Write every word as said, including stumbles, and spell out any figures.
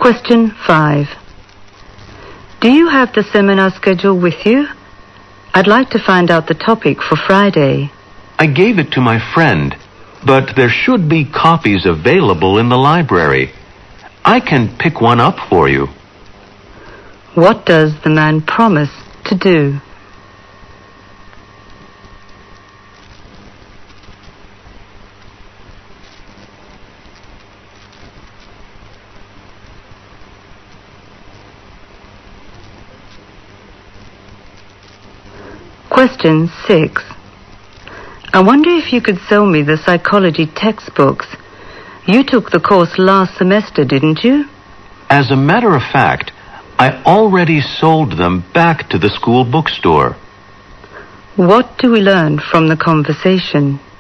Question five. Do you have the seminar schedule with you? I'd like to find out the topic for Friday. I gave it to my friend, but there should be copies available in the library. I can pick one up for you. What does the man promise to do? Question six. I wonder if you could sell me the psychology textbooks. You took the course last semester, didn't you? As a matter of fact, I already sold them back to the school bookstore. What do we learn from the conversation?